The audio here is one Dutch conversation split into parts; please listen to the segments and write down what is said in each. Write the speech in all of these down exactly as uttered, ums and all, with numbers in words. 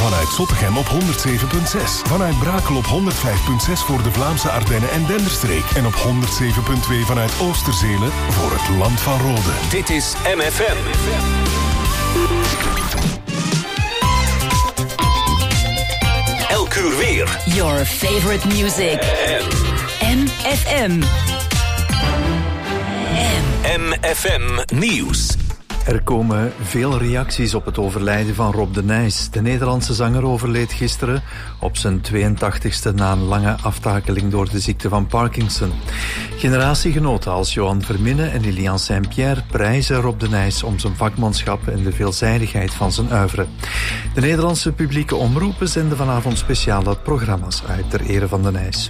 Vanuit Zottegem op honderd zeven komma zes. Vanuit Brakel op honderd vijf komma zes voor de Vlaamse Ardennen en Denderstreek. En op honderd zeven komma twee vanuit Oosterzelen voor het Land van Rode. Dit is M F M. Elk uur weer. Your favorite music. M F M. M F M Nieuws. Er komen veel reacties op het overlijden van Rob de Nijs. De Nederlandse zanger overleed gisteren op zijn tweeëntachtigste na een lange aftakeling door de ziekte van Parkinson. Generatiegenoten als Johan Verminne en Lilian Saint-Pierre prijzen Rob de Nijs om zijn vakmanschap en de veelzijdigheid van zijn oeuvre. De Nederlandse publieke omroepen zenden vanavond speciale programma's uit ter ere van de Nijs.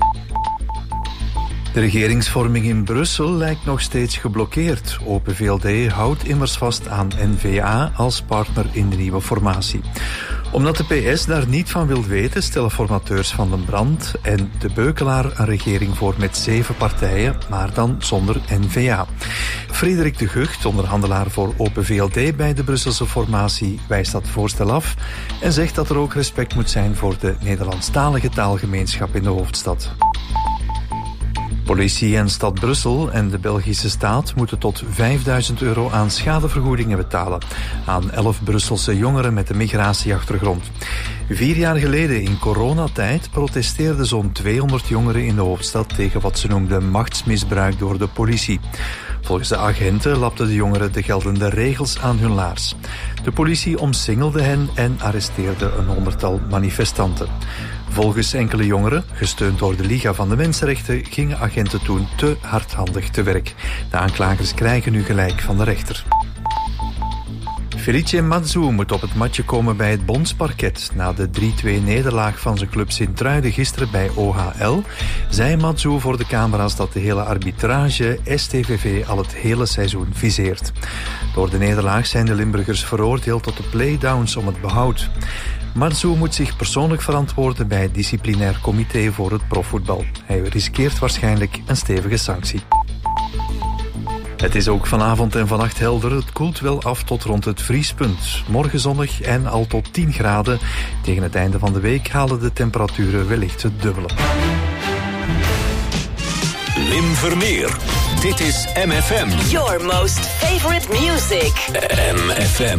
De regeringsvorming in Brussel lijkt nog steeds geblokkeerd. Open V L D houdt immers vast aan N V A als partner in de nieuwe formatie. Omdat de P S daar niet van wil weten, stellen formateurs Van den Brand en De Beukelaar een regering voor met zeven partijen, maar dan zonder N V A. Frederik de Gucht, onderhandelaar voor Open V L D bij de Brusselse formatie, wijst dat voorstel af en zegt dat er ook respect moet zijn voor de Nederlandstalige taalgemeenschap in de hoofdstad. Politie en stad Brussel en de Belgische staat moeten tot vijfduizend euro aan schadevergoedingen betalen aan elf Brusselse jongeren met een migratieachtergrond. Vier jaar geleden in coronatijd protesteerden zo'n tweehonderd jongeren in de hoofdstad tegen wat ze noemden machtsmisbruik door de politie. Volgens de agenten lapten de jongeren de geldende regels aan hun laars. De politie omsingelde hen en arresteerde een honderdtal manifestanten. Volgens enkele jongeren, gesteund door de Liga van de Mensenrechten, gingen agenten toen te hardhandig te werk. De aanklagers krijgen nu gelijk van de rechter. Felice Mazzu moet op het matje komen bij het bondsparket. Na de drie-twee nederlaag van zijn club Sint-Truiden gisteren bij O H L... zei Mazzu voor de camera's dat de hele arbitrage S T V V al het hele seizoen viseert. Door de nederlaag zijn de Limburgers veroordeeld tot de playdowns om het behoud. Mazzu moet zich persoonlijk verantwoorden bij het disciplinair comité voor het profvoetbal. Hij riskeert waarschijnlijk een stevige sanctie. Het is ook vanavond en vannacht helder. Het koelt wel af tot rond het vriespunt. Morgen zonnig en al tot tien graden. Tegen het einde van de week halen de temperaturen wellicht het dubbele. Wim Vermeer. Dit is M F M. Your most favorite music. M F M.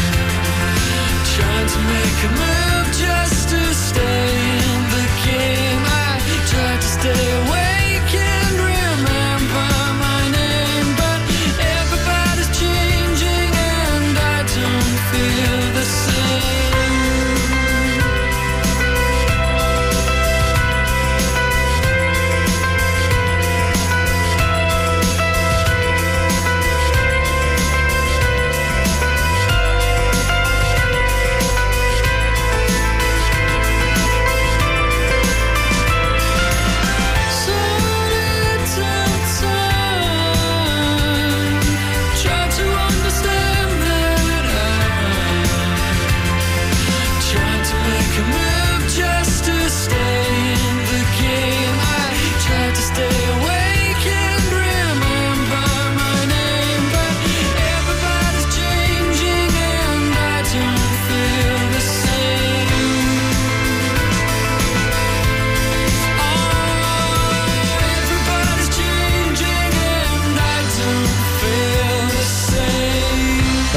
Make a move just to stay in the game.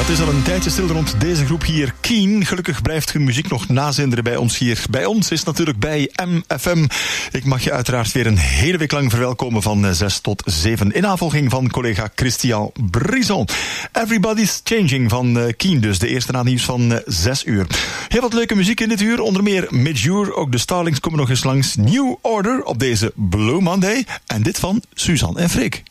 het is al een tijdje stil rond deze groep hier. Keen, gelukkig blijft hun muziek nog nazinderen bij ons hier. Bij ons is natuurlijk bij M F M. Ik mag je uiteraard weer een hele week lang verwelkomen van zes tot zeven. In navolging van collega Christian Brison. Everybody's Changing van Keen, dus de eerste na nieuws van zes uur. Heel wat leuke muziek in dit uur, onder meer Midjour. Ook de Starlings komen nog eens langs. New Order op deze Blue Monday. En dit van Suzanne en Freek.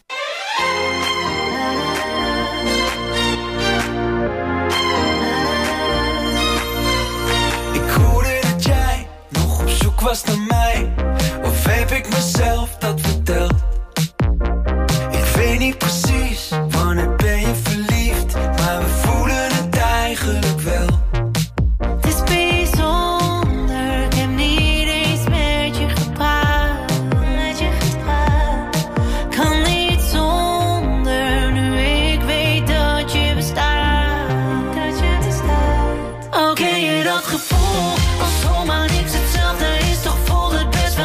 Was naar mij, of heb ik mezelf dat verteld? Ik weet niet precies, wanneer ben je verliefd, maar we voelen het eigenlijk wel. Het is bijzonder, ik heb niet eens met je gepraat, met je gepraat. Kan niet zonder, nu ik weet dat je bestaat, dat je bestaat. Oh, ken je dat gevoel, als zomaar niks hetzelfde is, toch voelt het best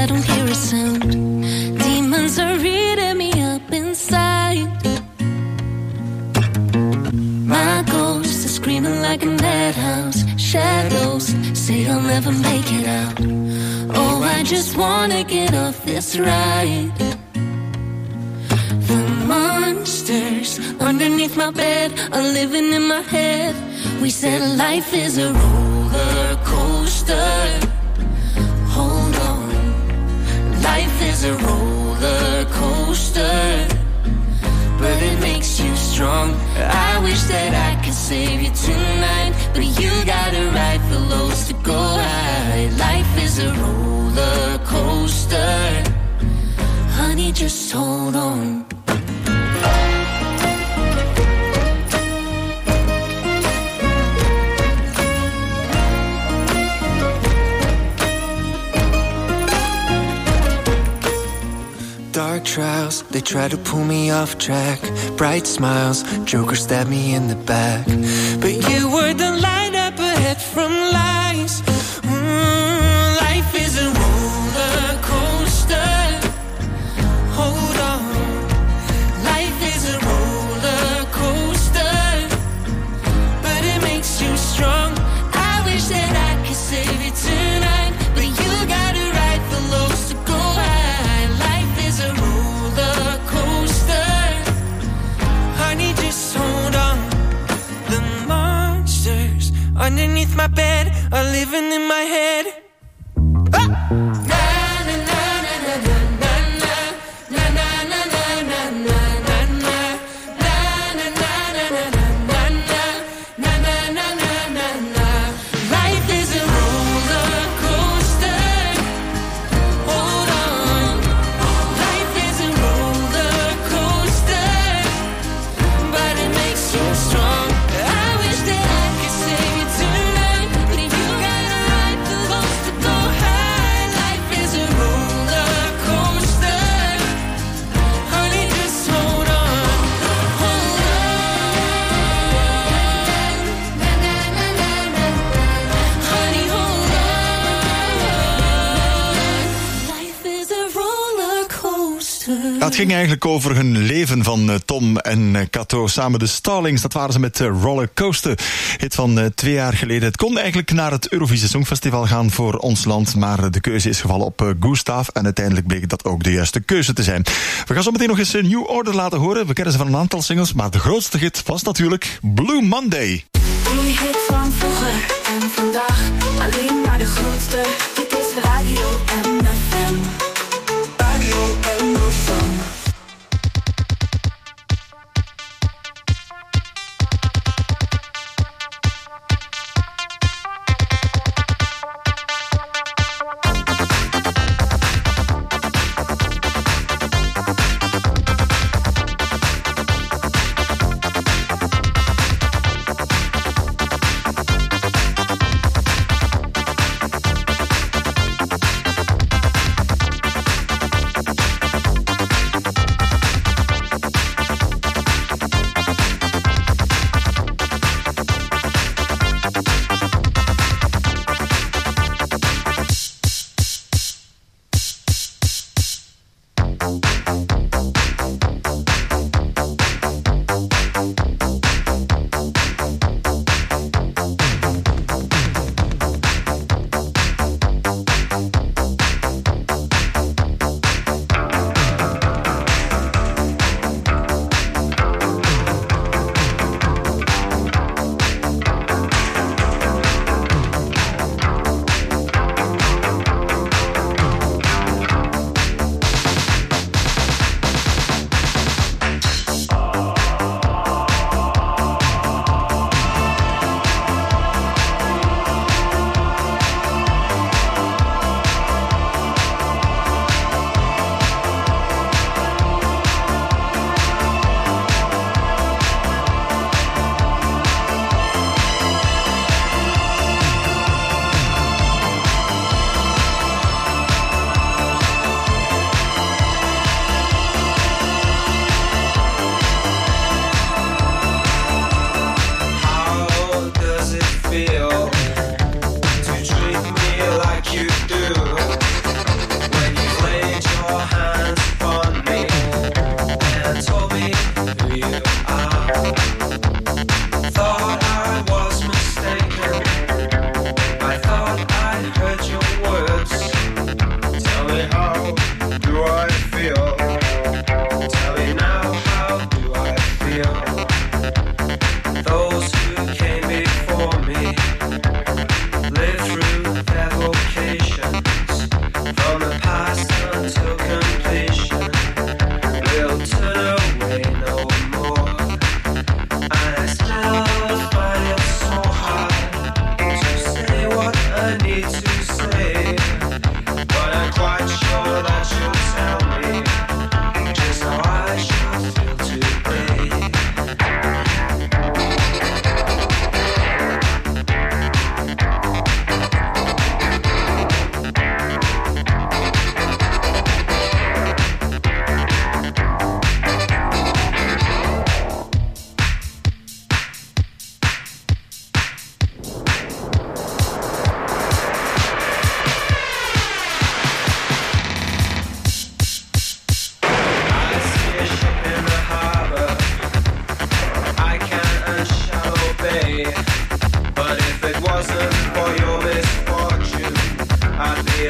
I don't hear a sound. Demons are eating me up inside. My ghost is screaming like a madhouse. Shadows say I'll never make it out. Oh, I just wanna get off this ride. The monsters underneath my bed are living in my head. We said life is a roller coaster. Hold on. Life is a roller coaster, but it makes you strong. I wish that I could save you tonight, but you gotta ride for lows to go high. Life is a roller coaster. Honey, just hold on. Dark trials, they try to pull me off track. Bright smiles, Joker stabbed me in the back. But you were the light up ahead from lies. Mm, life is a roller coaster. Hold on. Life is a roller coaster, but it makes you strong. I wish that I could save you tonight, but you gotta ride for lows to go high. Life is a roller coaster. Honey, just hold on. The monsters underneath my bed are living in my head. Ah! Het ging eigenlijk over hun leven van Tom en Kato. Samen de Starlings, dat waren ze met Rollercoaster. Hit van twee jaar geleden. Het kon eigenlijk naar het Eurovisie Songfestival gaan voor ons land, maar de keuze is gevallen op Gustav en uiteindelijk bleek dat ook de juiste keuze te zijn. We gaan zo meteen nog eens een New Order laten horen. We kennen ze van een aantal singles, maar de grootste hit was natuurlijk Blue Monday. Die hit van vroeger en vandaag, alleen maar de grootste. Dit is Radio M F M. Radio M F M.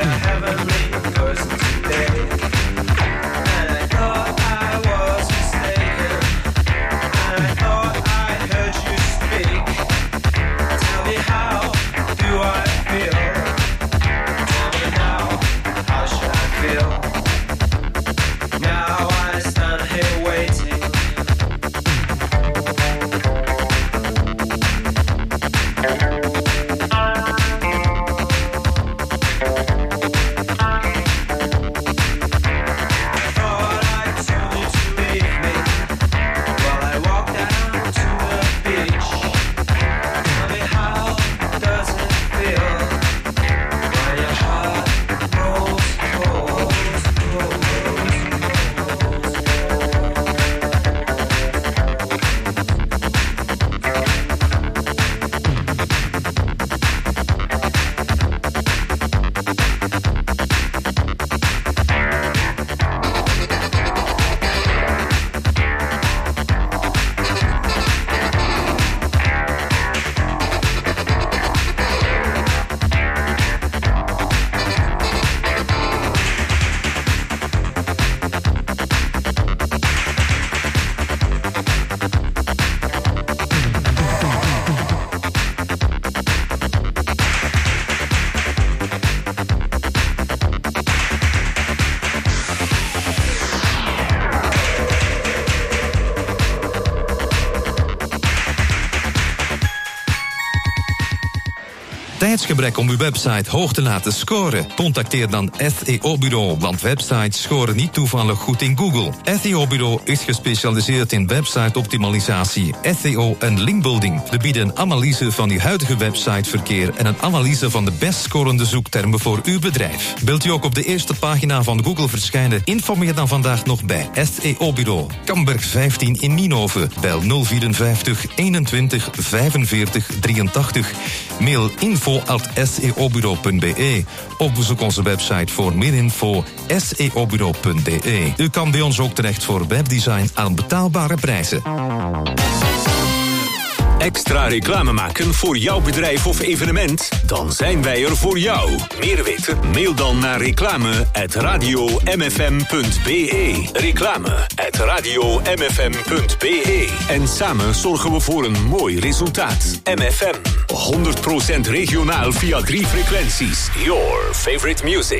Tijdsgebrek om uw website hoog te laten scoren? Contacteer dan S E O-bureau, want websites scoren niet toevallig goed in Google. S E O-bureau is gespecialiseerd in website-optimalisatie, S E O en linkbuilding. We bieden een analyse van uw huidige websiteverkeer en een analyse van de best scorende zoektermen voor uw bedrijf. Wilt u ook op de eerste pagina van Google verschijnen? Informeer dan vandaag nog bij S E O-bureau. Kamberg vijftien in Nienhoven. Bel nul vierenvijftig eenentwintig vijfenveertig drieëntachtig. Mail info at s e o bureau punt b e of bezoek onze website voor meer info s e o bureau punt b e. U kan bij ons ook terecht voor webdesign aan betaalbare prijzen. Extra reclame maken voor jouw bedrijf of evenement? Dan zijn wij er voor jou. Meer weten? Mail dan naar reclame at radio m f m punt b e. Reclame at radio m f m punt b e. En samen zorgen we voor een mooi resultaat. M F M, honderd procent regionaal via drie frequenties. Your favorite music.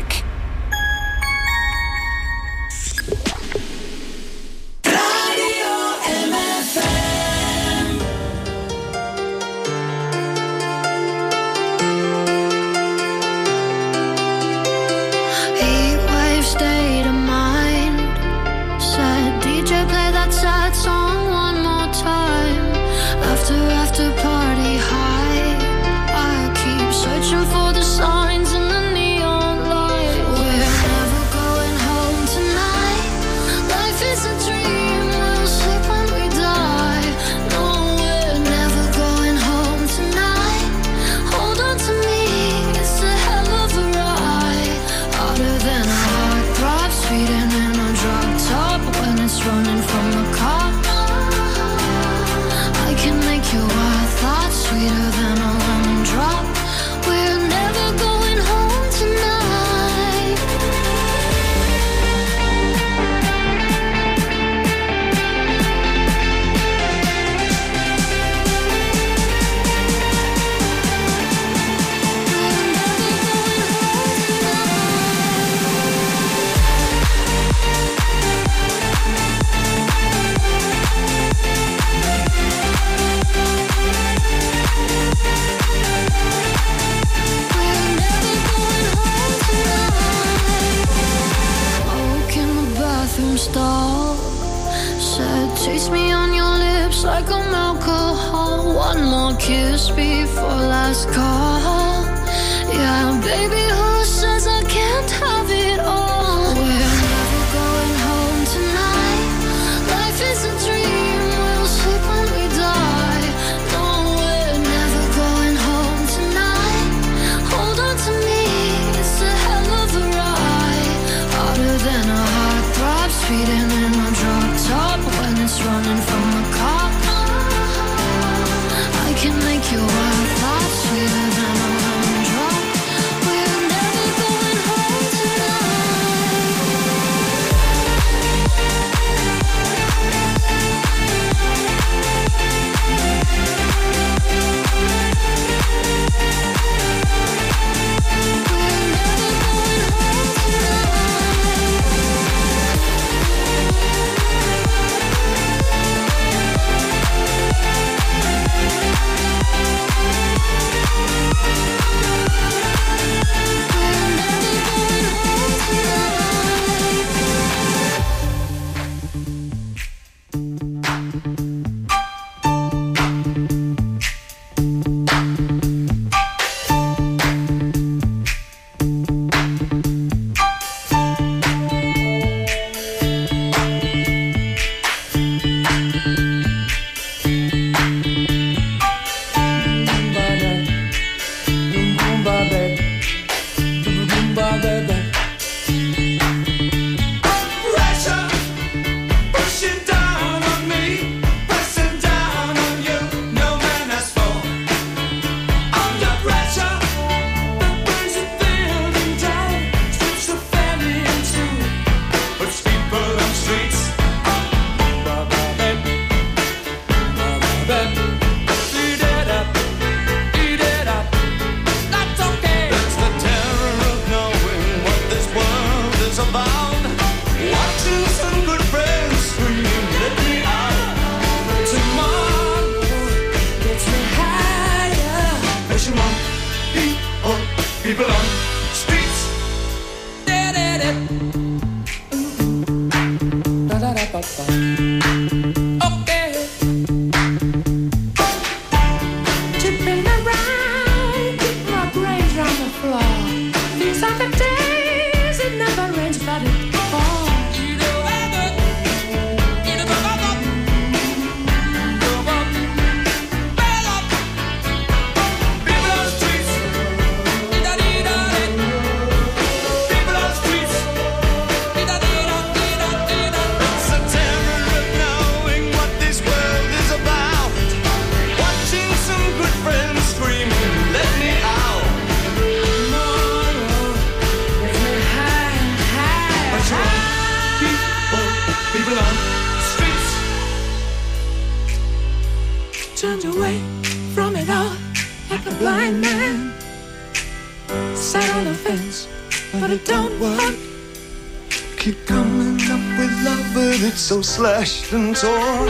Your wild thoughts sweeter than a lemon drop. We're never going home. So slashed and torn.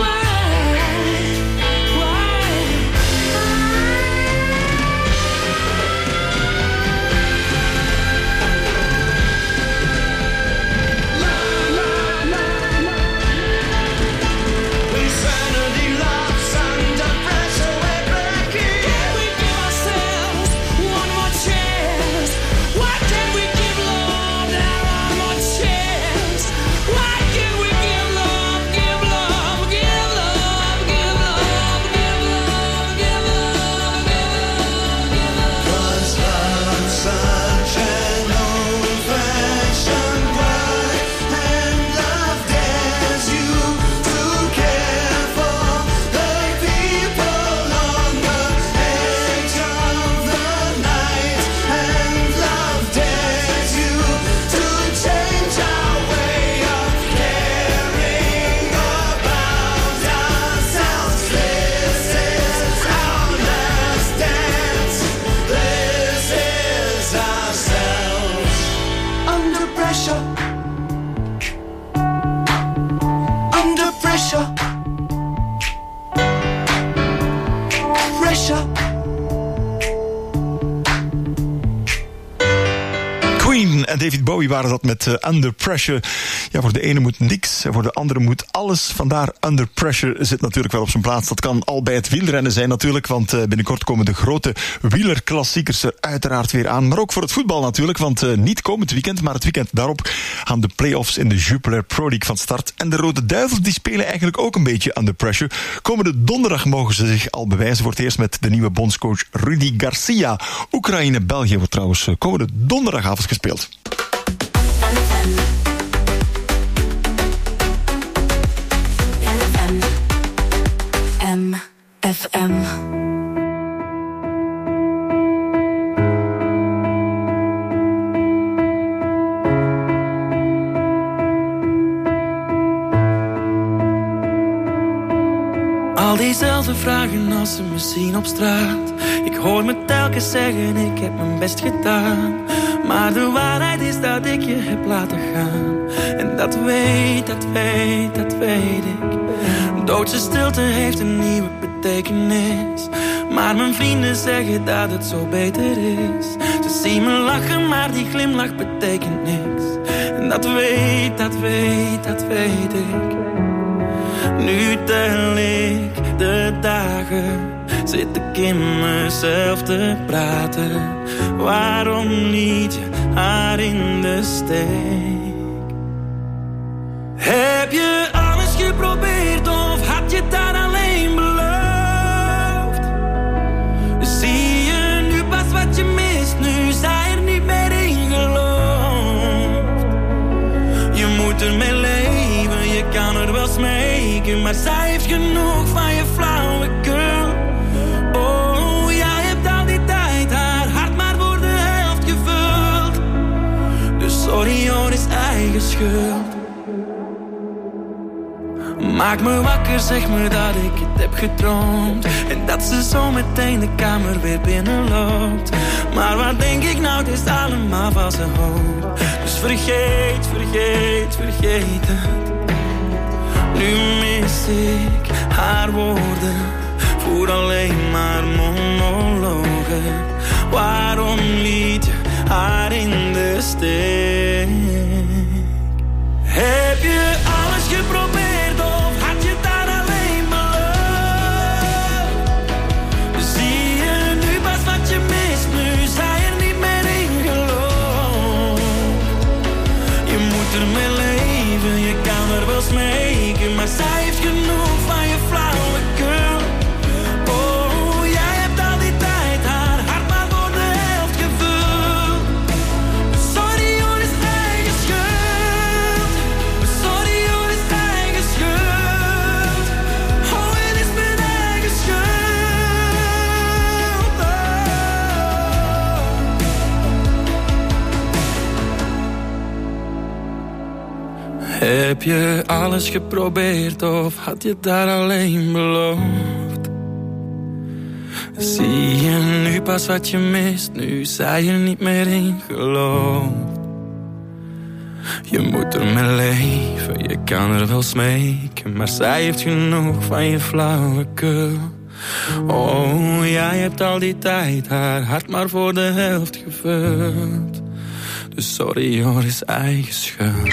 En David Bowie waren dat met uh, Under Pressure. Ja, voor de ene moet niks en voor de andere moet alles. Vandaar Under Pressure zit natuurlijk wel op zijn plaats. Dat kan al bij het wielrennen zijn natuurlijk, want uh, binnenkort komen de grote wielerklassiekers er uiteraard weer aan. Maar ook voor het voetbal natuurlijk, want uh, niet komend weekend, maar het weekend daarop gaan de play-offs in de Jupiler Pro League van start. En de Rode Duivels die spelen eigenlijk ook een beetje Under Pressure. Komende donderdag mogen ze zich al bewijzen voor het eerst met de nieuwe bondscoach Rudi Garcia. Oekraïne-België wordt trouwens uh, komende donderdagavond gespeeld. M F M. Al diezelfde vragen als ze me zien op straat. Ik hoor me telkens zeggen, ik heb mijn best gedaan. Maar de waarheid is dat ik je heb laten gaan. En dat weet, dat weet, dat weet ik. Doodse stilte heeft een nieuwe betekenis. Maar mijn vrienden zeggen dat het zo beter is. Ze zien me lachen, maar die glimlach betekent niks. En dat weet, dat weet, dat weet ik. Nu tel ik de dagen, zit ik in mezelf te praten. Waarom liet je haar in de steek? Heb je alles geprobeerd of had je daar alleen beloofd? Zie je nu pas wat je mist, nu zij er niet meer in gelooft. Je moet ermee leven, je kan er wel smeken, maar zij heeft genoeg van je flauwekul. Oh, jij hebt al die tijd haar hart maar voor de helft gevuld. Dus sorry hoor, is eigen schuld. Maak me wakker, zeg me dat ik het heb gedroomd. En dat ze zo meteen de kamer weer binnenloopt. Maar wat denk ik nou, het is allemaal valse hoop. Dus vergeet, vergeet, vergeet het. Nu mis ik haar woorden, voer alleen maar monologen. Waarom liet je haar in de steek? Heb je alles geprobeerd Heb je alles geprobeerd of had je daar alleen beloofd? Zie je nu pas wat je mist, nu zij er niet meer in gelooft. Je moet er mee leven, je kan er wel smeken, maar zij heeft genoeg van je flauwekul. Oh, jij hebt al die tijd haar hart maar voor de helft gevuld. Dus sorry hoor, is eigen schuld.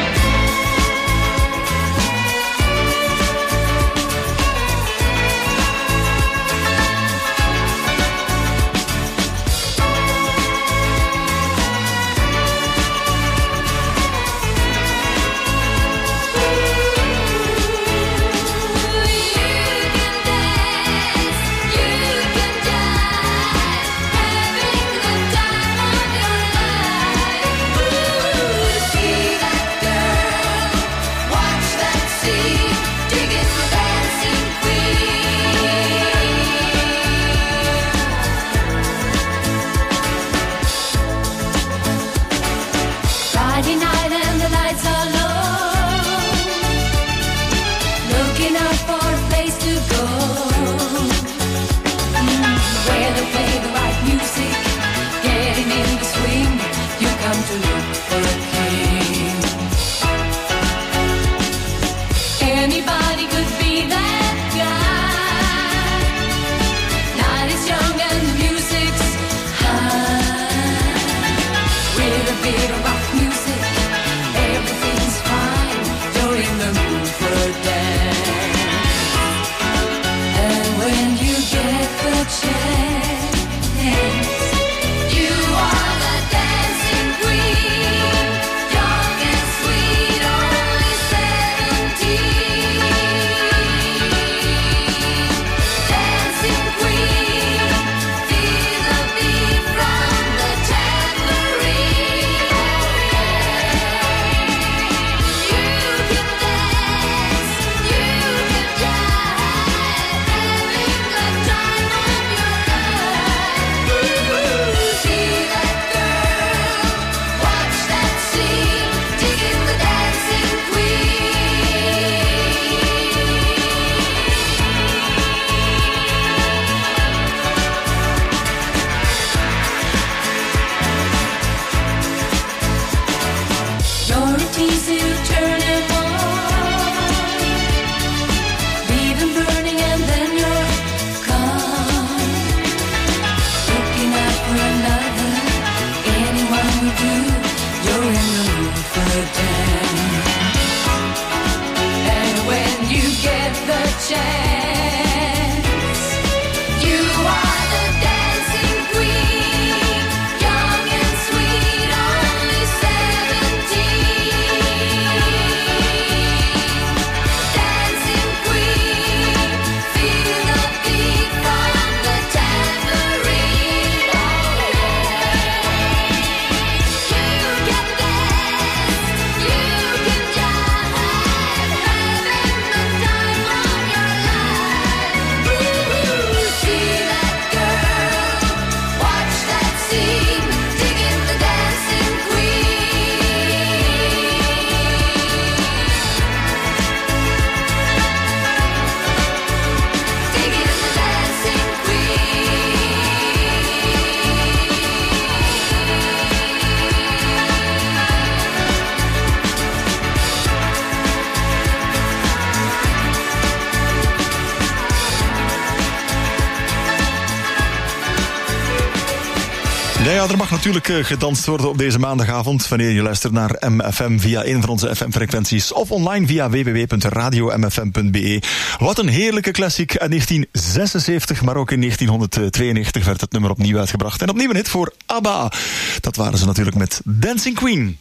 Ja, er mag natuurlijk uh, gedanst worden op deze maandagavond wanneer je luistert naar M F M via een van onze F M-frequenties of online via w w w punt radio m f m punt b e. Wat een heerlijke klassiek uit negentien zesenzeventig, maar ook in negentienhonderdtweeënnegentig werd het nummer opnieuw uitgebracht. En opnieuw een hit voor ABBA. Dat waren ze natuurlijk met Dancing Queen.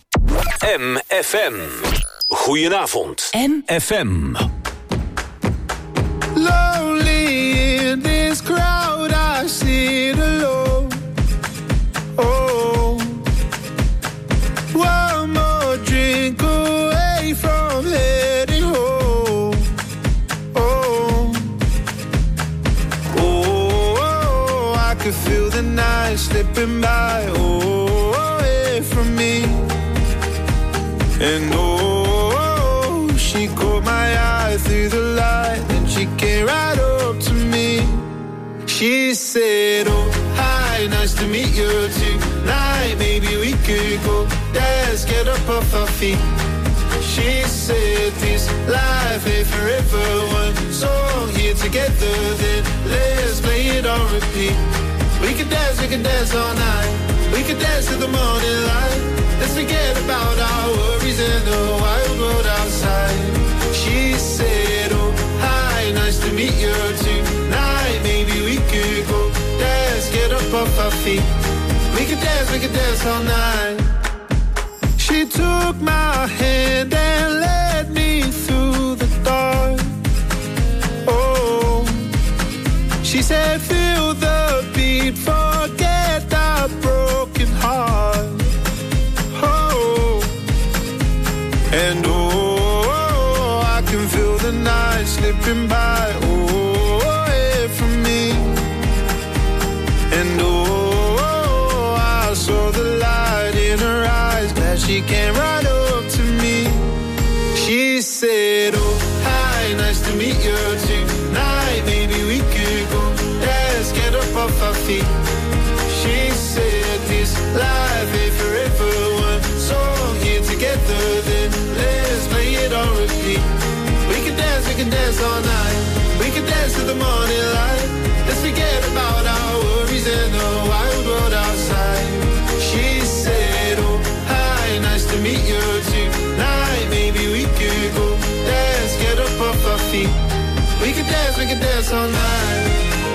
M F M. Goedenavond. M F M. Lonely in this crowd, I sit alone. Oh, one more drink away from heading home. Oh, oh, oh, I could feel the night slipping by. Oh, away from me. And oh, She said, oh, hi, nice to meet you tonight. Maybe we could go dance, get up off our feet. She said, this life ain't forever. One song here together, then let's play it on repeat. We could dance, we could dance all night. We could dance till the morning light. Let's forget about our worries and the wild world outside. She said, oh, hi, nice to meet you tonight. Maybe we could go dance, get up off our feet. We could dance, we could dance all night. She took my hand and led me through the dark. Oh, she said, feel the beat, forget our broken heart. Oh, and oh, I can feel the night slipping by. Oh, away from me. And oh, I saw the light in her eyes. Glad she came right up to me. She said, oh, hi, nice to meet you tonight. Maybe we could go dance, get up off our feet. She said, this life ain't forever. One song here together, then let's play it on repeat. We can dance, we can dance all night. We can dance till the morning light. Let's forget about our worries and the wild world outside. She said, oh, hi, nice to meet you tonight. Maybe we could go dance, get up off our feet. We could dance, we could dance all night.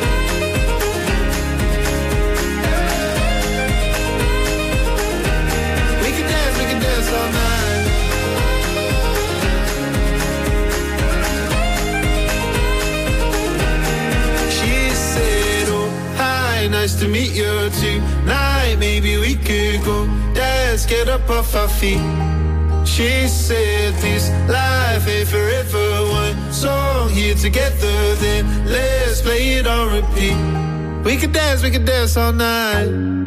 We could dance, we could dance all night. She said, oh, hi, nice to meet you tonight. Maybe we could go dance, get up off our feet. She said, this life ain't forever. One song here together, then let's play it on repeat. We could dance, we could dance all night.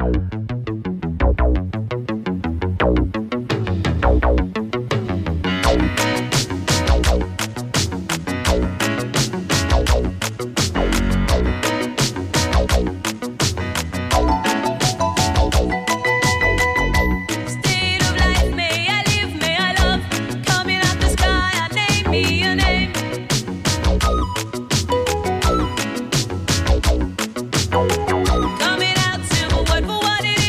Coming out, silver, what for what it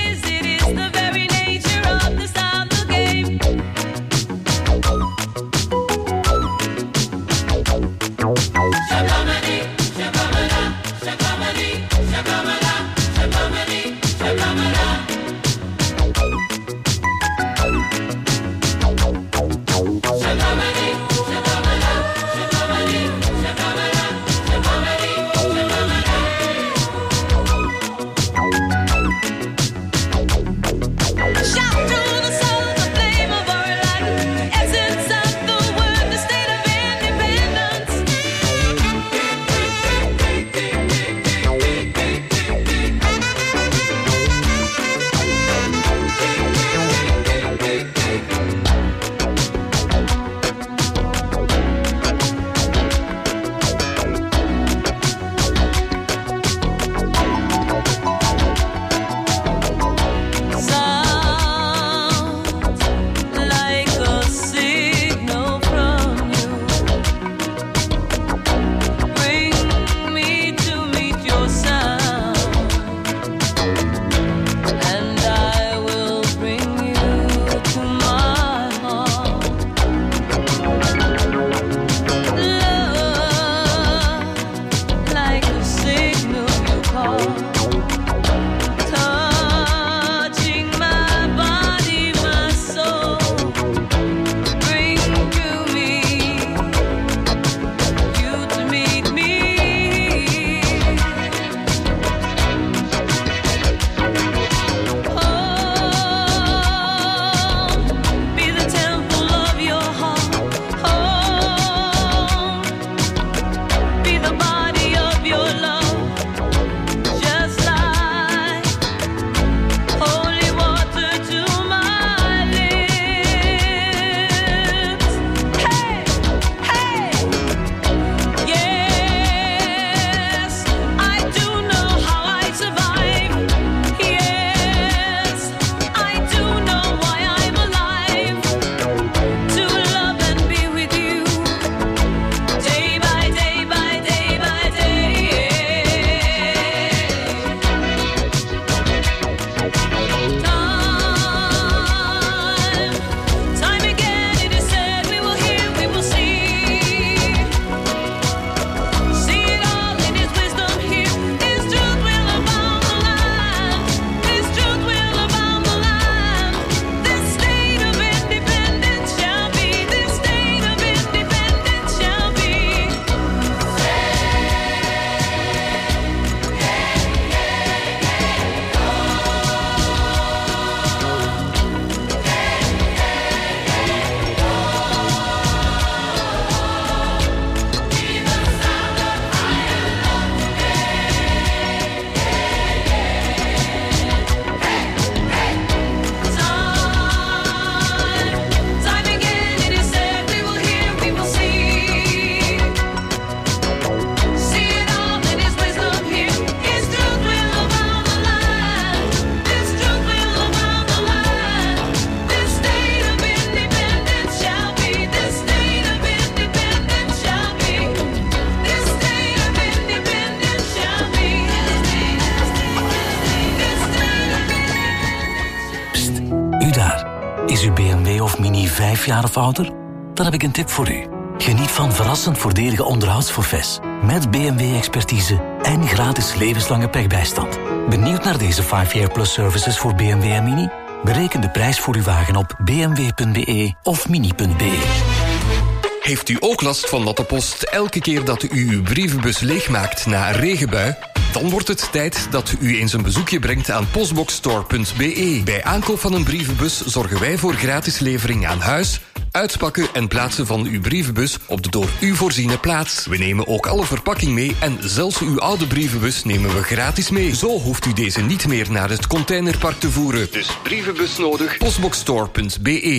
Is uw B M W of Mini vijf jaar of ouder? Dan heb ik een tip voor u. Geniet van verrassend voordelige onderhoudsforfaits. Met B M W-expertise en gratis levenslange pechbijstand. Benieuwd naar deze vijf year plus services voor B M W en Mini? Bereken de prijs voor uw wagen op b m w punt b e of mini punt b e. Heeft u ook last van natte post elke keer dat u uw brievenbus leegmaakt na een regenbui? Dan wordt het tijd dat u eens een bezoekje brengt aan postboxstore punt b e. Bij aankoop van een brievenbus zorgen wij voor gratis levering aan huis, uitpakken en plaatsen van uw brievenbus op de door u voorziene plaats. We nemen ook alle verpakking mee en zelfs uw oude brievenbus nemen we gratis mee. Zo hoeft u deze niet meer naar het containerpark te voeren. Dus brievenbus nodig, postboxstore punt b e.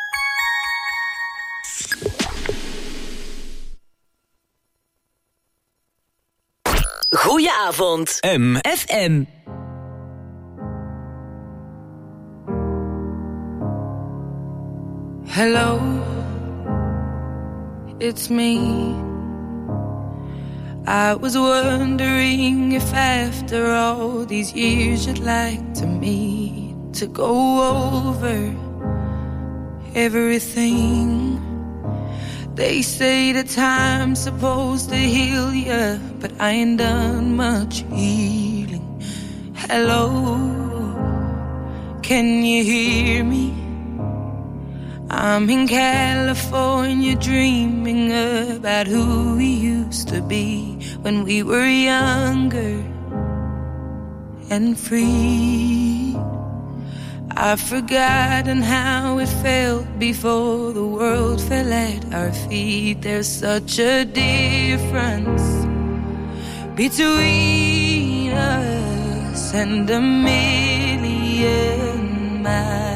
Goedenavond. M. F M. Hello, it's me. I was wondering if after all these years you'd like to meet to go over everything. They say the time's supposed to heal ya, but I ain't done much healing. Hello, can you hear me? I'm in California dreaming about who we used to be when we were younger and free. I've forgotten how it felt before the world fell at our feet. There's such a difference between us and a million miles.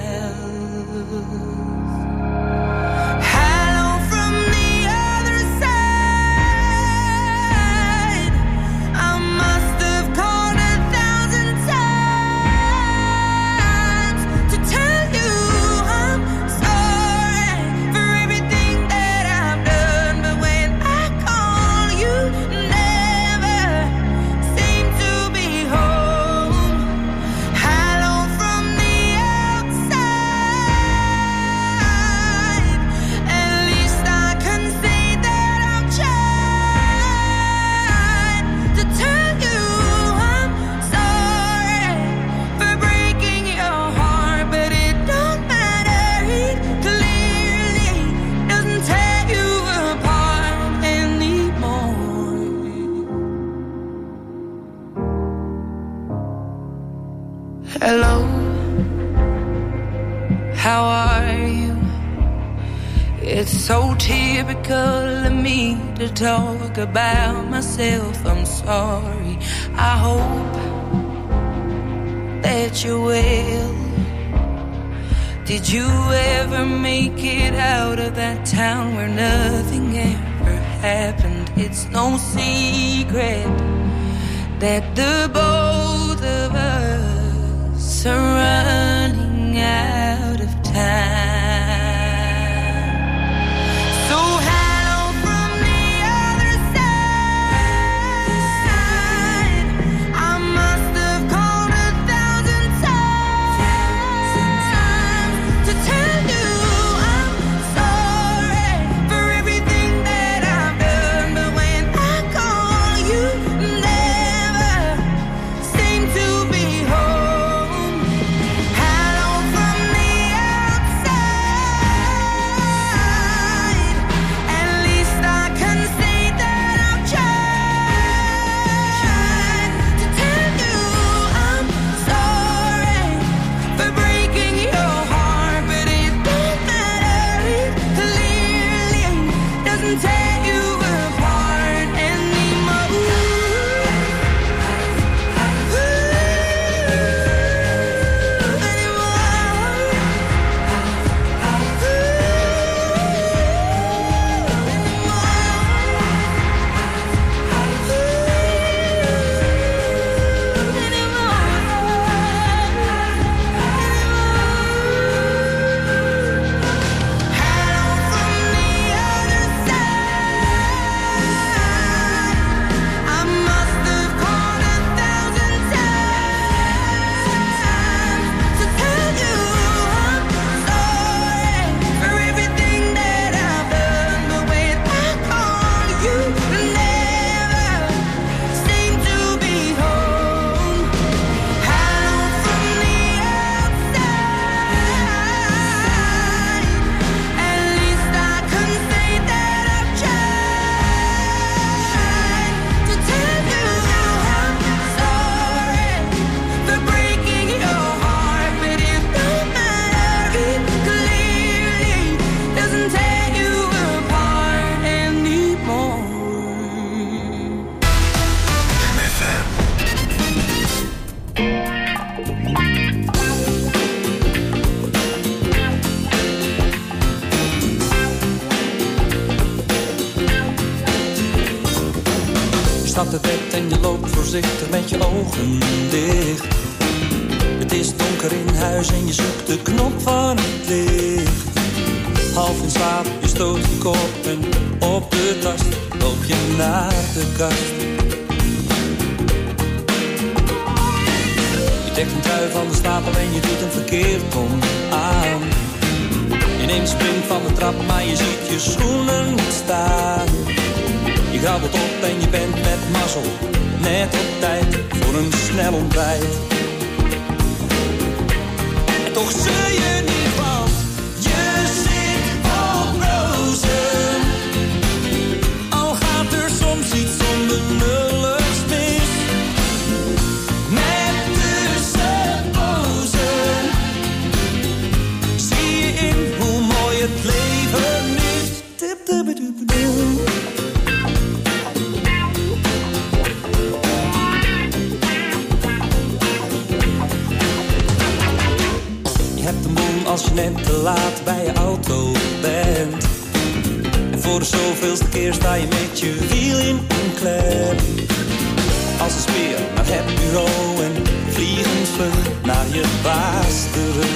Hello, how are you? It's so typical of me to talk about myself. I'm sorry. I hope that you're well. Did you ever make it out of that town where nothing ever happened? It's no secret that the both of us are running out of time. So hello from the other side. I must have called a thousand times to tell you I'm sorry for everything that I've done. But when I call, you never seem to be home. Hello from the outside. stapt het bed en je loopt voorzichtig met je ogen dicht. Het is donker in huis en je zoekt de knop van het licht. Half in slaap, je stoot je kop en op de tast loop je naar de kast. Je trekt een trui van de stapel en je doet hem verkeerd om aan. Ineens springt van de trap, maar je ziet je schoenen niet staan. Je grabbelt op en je bent met mazzel net op tijd voor een snel ontbijt. En toch zul je niet, want je zit op rozen. Al gaat er soms iets onbenulligs mis. Met tussenpozen zie je in hoe mooi het leven is. Als je net te laat bij je auto bent. En voor de zoveelste keer sta je met je wiel in een klem. Als een speer naar het bureau en vliegensvlug naar je baas terug.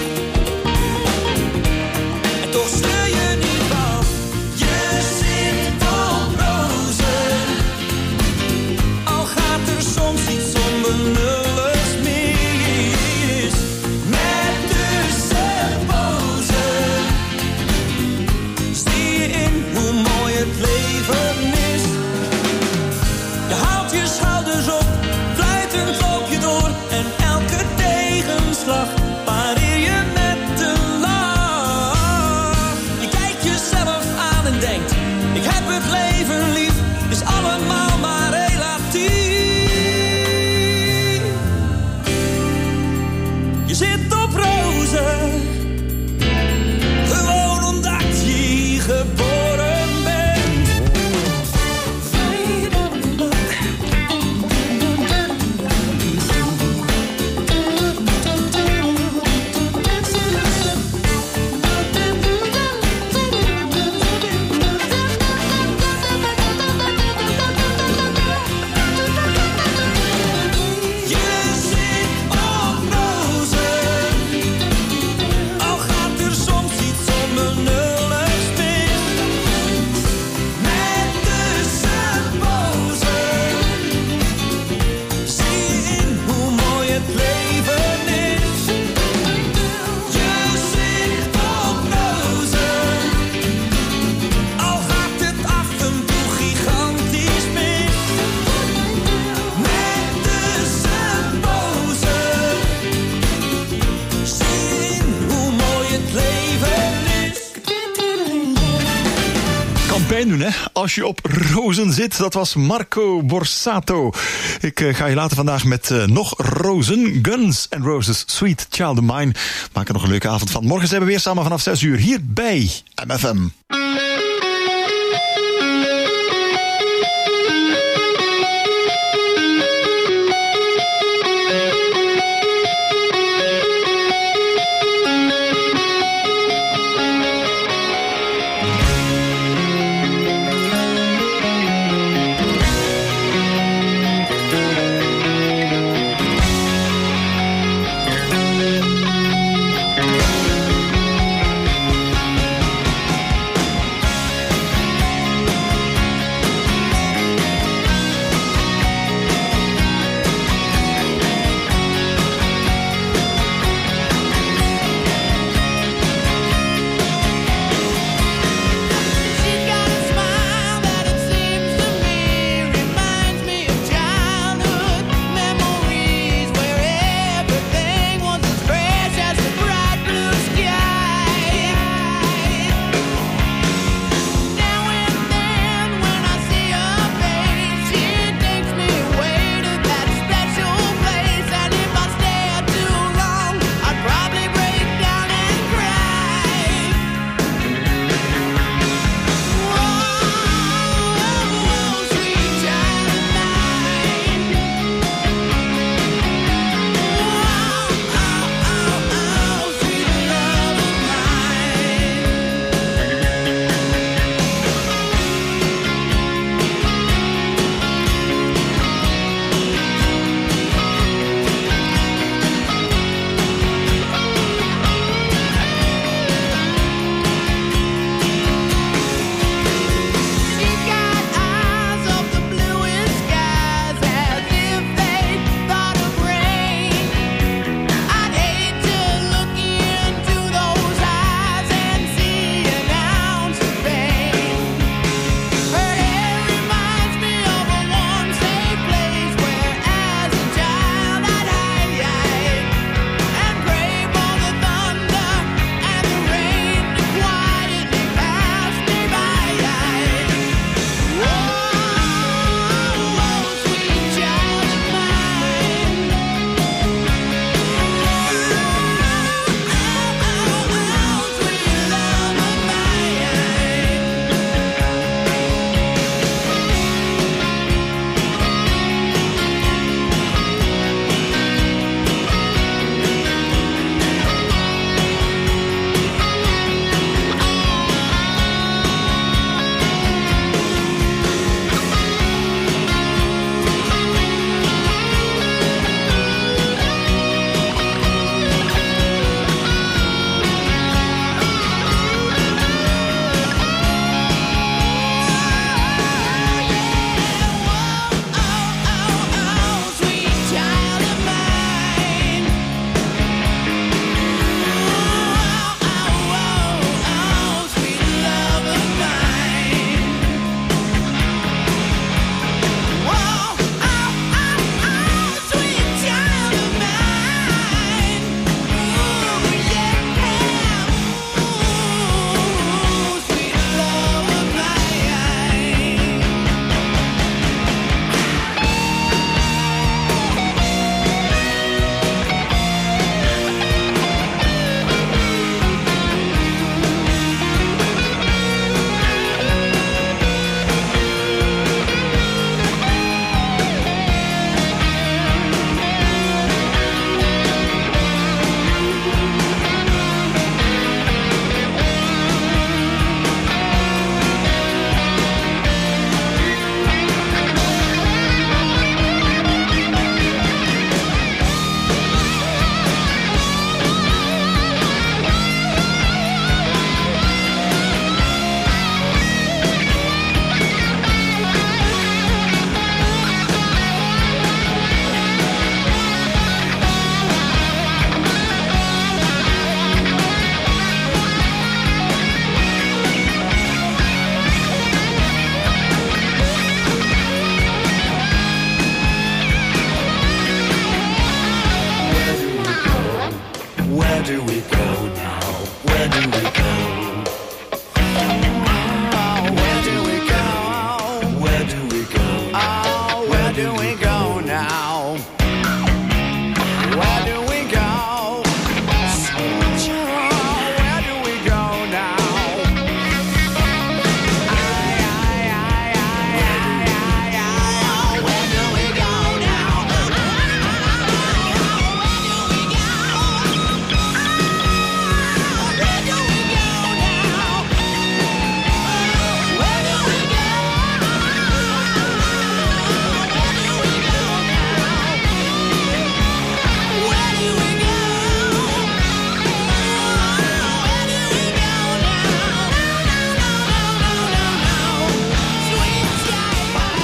En toch stel je niet van, je zit op rozen. Al gaat er soms iets onbenulligs mis. Met het leven is. Je haalt je schouders op, fluitend loop je door. En elke tegenslag pareer je met een lach. Je kijkt jezelf aan en denkt, ik heb het leven lief. Is allemaal maar relatief. Je zit op rozen, gewoon omdat je hier geboren. Doen, hè? Als je op rozen zit, dat was Marco Borsato. Ik uh, ga je later vandaag met uh, nog rozen. Guns N' Roses, Sweet Child of Mine. Maak er nog een leuke avond van. Morgen zijn we weer samen vanaf zes uur hier bij M F M.